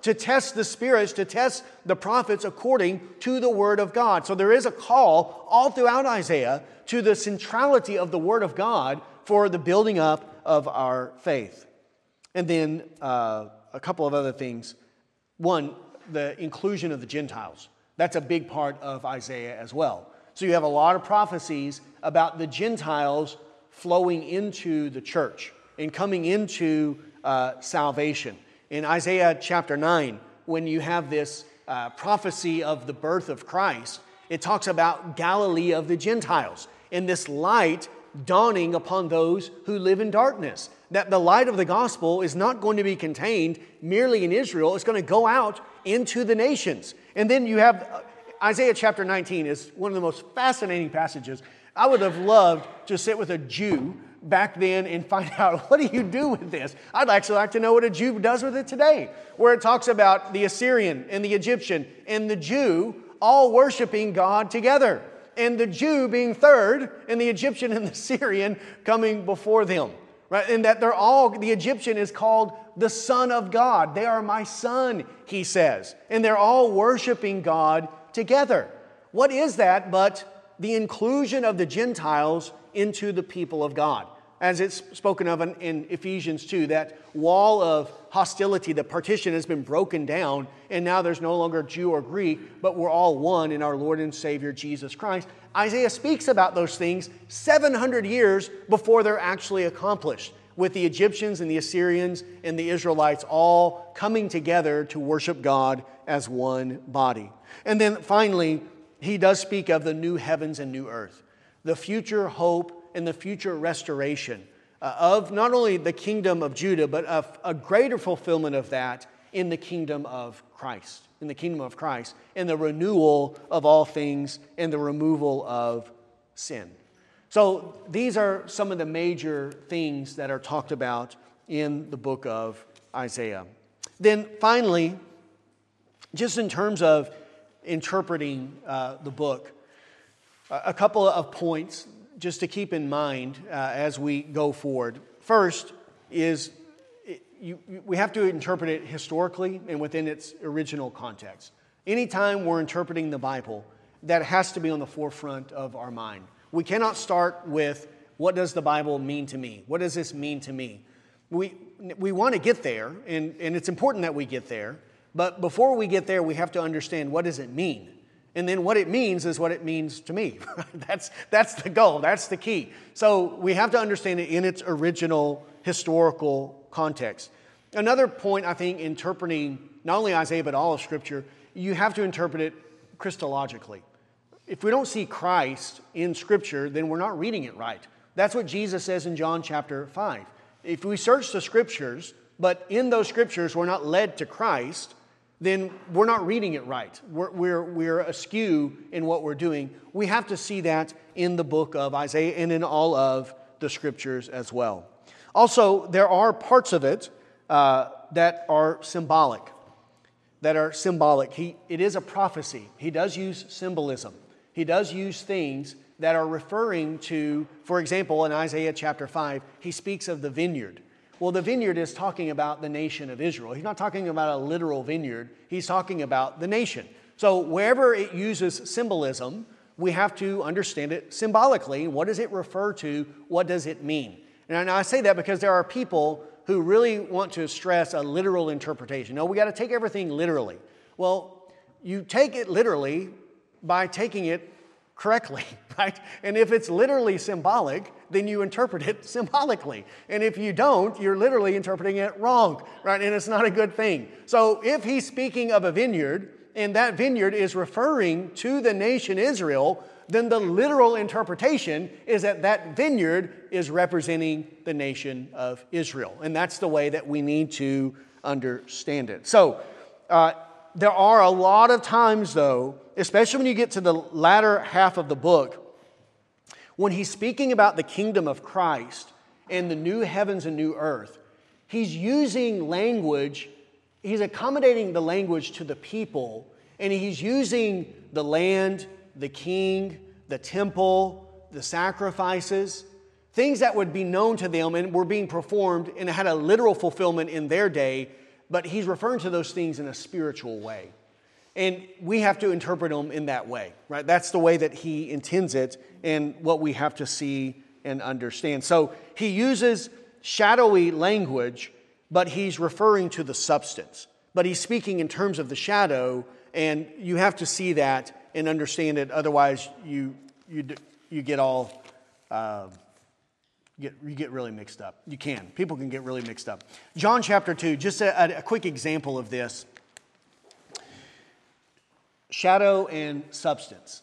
to test the spirits, to test the prophets according to the Word of God. So there is a call all throughout Isaiah to the centrality of the Word of God for the building up of our faith. And then a couple of other things. One, the inclusion of the Gentiles. That's a big part of Isaiah as well. So you have a lot of prophecies about the Gentiles flowing into the church and coming into salvation. In Isaiah chapter 9, when you have this prophecy of the birth of Christ, it talks about Galilee of the Gentiles and this light dawning upon those who live in darkness. That the light of the gospel is not going to be contained merely in Israel. It's going to go out into the nations. And then you have Isaiah chapter 19 is one of the most fascinating passages. I would have loved to sit with a Jew back then and find out, what do you do with this? I'd actually like to know what a Jew does with it today, where it talks about the Assyrian and the Egyptian and the Jew all worshiping God together, and the Jew being third and the Egyptian and the Syrian coming before them. Right? And that they're all, the Egyptian is called the Son of God. They are my son, he says. And they're all worshiping God together. What is that but the inclusion of the Gentiles into the people of God? As it's spoken of in Ephesians 2, that wall of hostility, the partition has been broken down, and now there's no longer Jew or Greek, but we're all one in our Lord and Savior Jesus Christ. Isaiah speaks about those things 700 years before they're actually accomplished, with the Egyptians and the Assyrians and the Israelites all coming together to worship God as one body. And then finally, he does speak of the new heavens and new earth, the future hope and the future restoration of not only the kingdom of Judah, but of a greater fulfillment of that in the kingdom of Christ, and the renewal of all things and the removal of sin. So these are some of the major things that are talked about in the book of Isaiah. Then finally, just in terms of interpreting the book, a couple of points just to keep in mind as we go forward. First is we have to interpret it historically and within its original context. Anytime we're interpreting the Bible, that has to be on the forefront of our mind. We cannot start with, what does the Bible mean to me? What does this mean to me? We want to get there, and it's important that we get there, but before we get there, we have to understand, what does it mean? And then what it means is what it means to me. That's the goal. That's the key. So we have to understand it in its original historical context. Another point, I think, interpreting not only Isaiah but all of Scripture, you have to interpret it Christologically. If we don't see Christ in Scripture, then we're not reading it right. That's what Jesus says in John chapter 5. If we search the Scriptures, but in those Scriptures we're not led to Christ, then we're not reading it right. We're askew in what we're doing. We have to see that in the book of Isaiah and in all of the Scriptures as well. Also, there are parts of it that are symbolic. It is a prophecy. He does use symbolism. He does use things that are referring to, for example, in Isaiah chapter 5, he speaks of the vineyard. Well, the vineyard is talking about the nation of Israel. He's not talking about a literal vineyard. He's talking about the nation. So wherever it uses symbolism, we have to understand it symbolically. What does it refer to? What does it mean? And I say that because there are people who really want to stress a literal interpretation. No, we got to take everything literally. Well, you take it literally by taking it correctly, right? And if it's literally symbolic, then you interpret it symbolically. And if you don't, you're literally interpreting it wrong, right? And it's not a good thing. So if he's speaking of a vineyard, and that vineyard is referring to the nation Israel, then the literal interpretation is that that vineyard is representing the nation of Israel. And that's the way that we need to understand it. So there are a lot of times, though, especially when you get to the latter half of the book, when he's speaking about the kingdom of Christ and the new heavens and new earth, he's using language, he's accommodating the language to the people, and he's using the land, the king, the temple, the sacrifices, things that would be known to them and were being performed and had a literal fulfillment in their day. but he's referring to those things in a spiritual way. And we have to interpret them in that way, right? That's the way that he intends it and what we have to see and understand. So he uses shadowy language, but he's referring to the substance. But he's speaking in terms of the shadow, and you have to see that and understand it. Otherwise, you get all you get really mixed up. You can. People can get really mixed up. John chapter 2, just a quick example of this. Shadow and substance.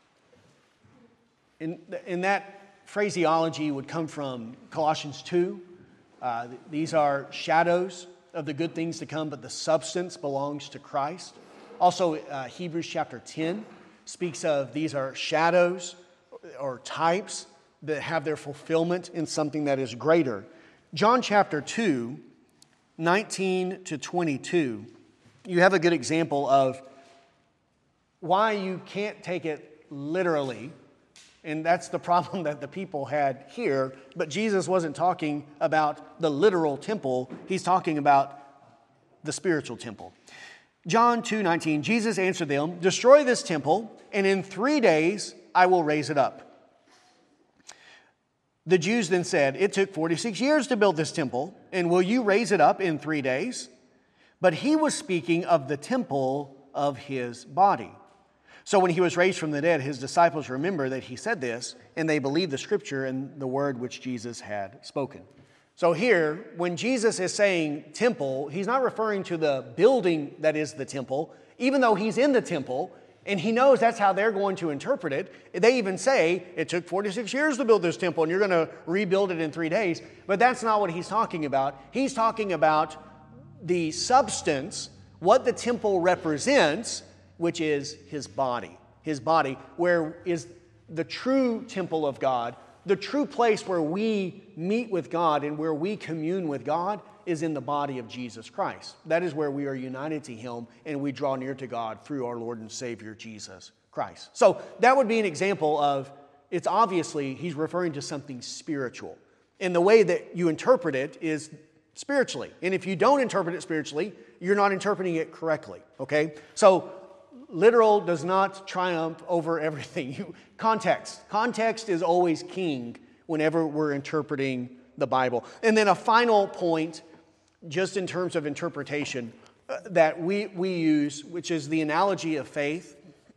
In that phraseology would come from Colossians 2. These are shadows of the good things to come, but the substance belongs to Christ. Also, Hebrews chapter 10 speaks of these are shadows or types that have their fulfillment in something that is greater. John chapter 2, 19 to 22, you have a good example of why you can't take it literally. And that's the problem that the people had here. But Jesus wasn't talking about the literal temple. He's talking about the spiritual temple. John 2:19, Jesus answered them, "Destroy this temple, and in 3 days I will raise it up." The Jews then said, "It took 46 years to build this temple, and will you raise it up in 3 days?" But he was speaking of the temple of his body. So when he was raised from the dead, his disciples remember that he said this, and they believed the scripture and the word which Jesus had spoken. So here, when Jesus is saying temple, he's not referring to the building that is the temple, even though he's in the temple, and he knows that's how they're going to interpret it. They even say, it took 46 years to build this temple, and you're going to rebuild it in 3 days. But that's not what he's talking about. He's talking about the substance, what the temple represents, which is his body. His body, where is the true temple of God, the true place where we meet with God and where we commune with God is in the body of Jesus Christ. That is where we are united to him and we draw near to God through our Lord and Savior, Jesus Christ. So that would be an example of, it's obviously he's referring to something spiritual. And the way that you interpret it is spiritually. And if you don't interpret it spiritually, you're not interpreting it correctly, okay? So literal does not triumph over everything. Context is always king whenever we're interpreting the Bible. And then a final point, just in terms of interpretation, that we use, which is the analogy of faith.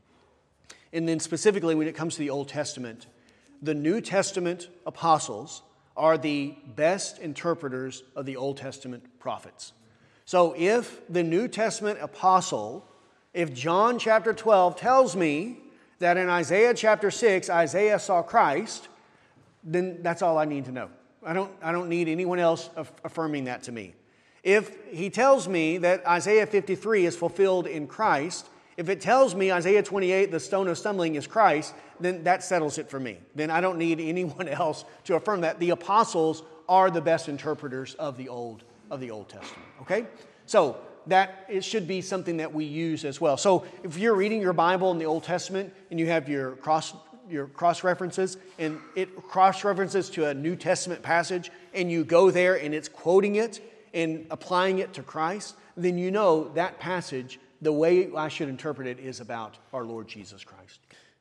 And then specifically when it comes to the Old Testament, the New Testament apostles are the best interpreters of the Old Testament prophets. So if the New Testament apostle, if John chapter 12 tells me that in Isaiah chapter 6, Isaiah saw Christ, then that's all I need to know. I don't need anyone else affirming that to me. If he tells me that Isaiah 53 is fulfilled in Christ, if it tells me Isaiah 28, the stone of stumbling is Christ, then that settles it for me. Then I don't need anyone else to affirm that. The apostles are the best interpreters of the Old Testament. Okay? So that it should be something that we use as well. So if you're reading your Bible in the Old Testament and you have your cross references and it cross references to a New Testament passage and you go there and it's quoting it and applying it to Christ, then you know that passage, the way I should interpret it is about our Lord Jesus Christ.